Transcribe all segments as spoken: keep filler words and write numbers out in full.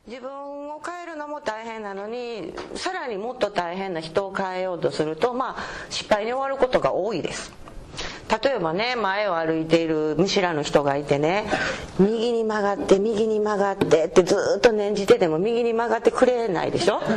自分を変えるのも大変なのに、さらにもっと大変な人を変えようとすると、まあ失敗に終わることが多いです。例えばね、前を歩いている見知らぬ人がいてね、右に曲がって右に曲がってってずっと念じてても右に曲がってくれないでしょ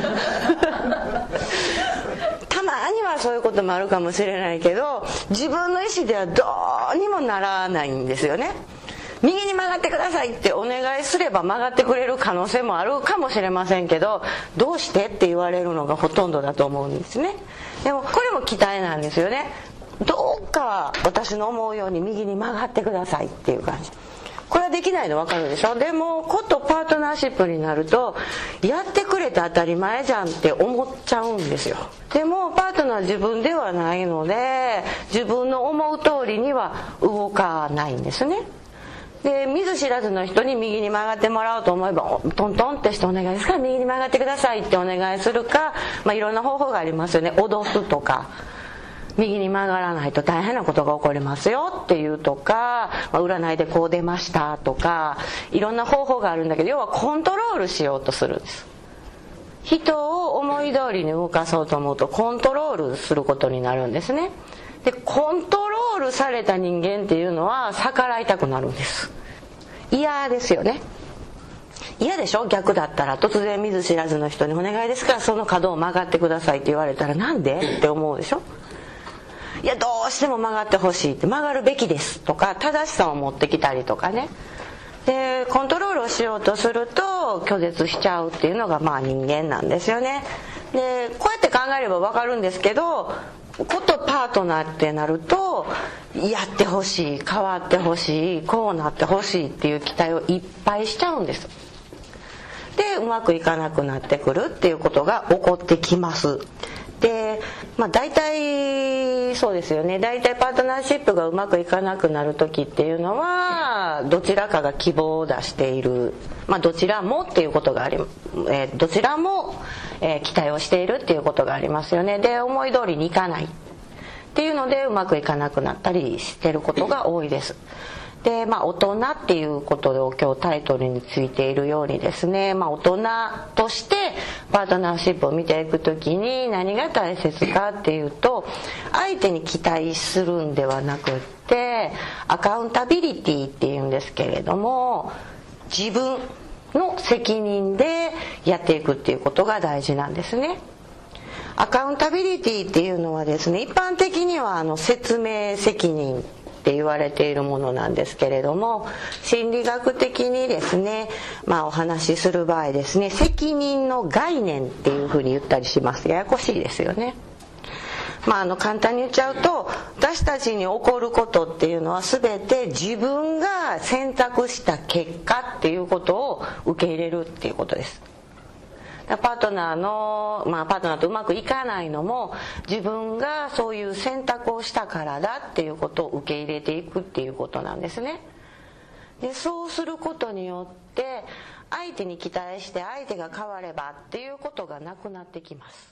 たまにはそういうこともあるかもしれないけど、自分の意思ではどうにもならないんですよね。右に曲がってくださいってお願いすれば曲がってくれる可能性もあるかもしれませんけど、どうしてって言われるのがほとんどだと思うんですね。でもこれも期待なんですよね。どうか私の思うように右に曲がってくださいっていう感じ。これはできないの分かるでしょ。でもことパートナーシップになると、やってくれて当たり前じゃんって思っちゃうんですよ。でもパートナーは自分ではないので、自分の思う通りには動かないんですね。で、見ず知らずの人に右に曲がってもらおうと思えば、トントンってしてお願いですから右に曲がってくださいってお願いするか、まあいろんな方法がありますよね。脅すとか、右に曲がらないと大変なことが起こりますよっていうとか、まあ、占いでこう出ましたとか、いろんな方法があるんだけど、要はコントロールしようとするんです。人を思い通りに動かそうと思うとコントロールすることになるんですね。で、コントロールされた人間っていうのは逆らいたくなるんです。嫌ですよね。嫌でしょ。逆だったら突然見ず知らずの人にお願いですからその角を曲がってくださいって言われたら、なんでって思うでしょ。いや、どうしても曲がってほしいって、曲がるべきですとか正しさを持ってきたりとかね。で、コントロールをしようとすると拒絶しちゃうっていうのがまあ人間なんですよね。で、こうやって考えれば分かるんですけど、ことパートナーってなると、やってほしい、変わってほしい、こうなってほしいっていう期待をいっぱいしちゃうんです。で、うまくいかなくなってくるっていうことが起こってきます。で、まあ大体そうですよね。大体パートナーシップがうまくいかなくなる時っていうのは、どちらかが希望を出している、まあどちらもっていうことがあり、えー、どちらも、えー、期待をしているっていうことがありますよね。で、思い通りにいかないっていうのでうまくいかなくなったりしてることが多いです。で、まあ大人っていうことを今日タイトルについているようにですね、まあ大人としてパートナーシップを見ていくときに何が大切かっていうと、相手に期待するんではなくってアカウンタビリティっていうんですけれども、自分の責任でやっていくっていうことが大事なんですね。アカウンタビリティっていうのはですね、一般的にはあの説明責任って言われているものなんですけれども、心理学的にですね、まあお話しする場合ですね、責任の概念っていうふうに言ったりします。ややこしいですよね。まああの簡単に言っちゃうと、私たちに起こることっていうのは全て自分が選択した結果っていうことを受け入れるっていうことです。パートナーの、まあパートナーとうまくいかないのも自分がそういう選択をしたからだっていうことを受け入れていくっていうことなんですね。で、そうすることによって相手に期待して相手が変わればっていうことがなくなってきます。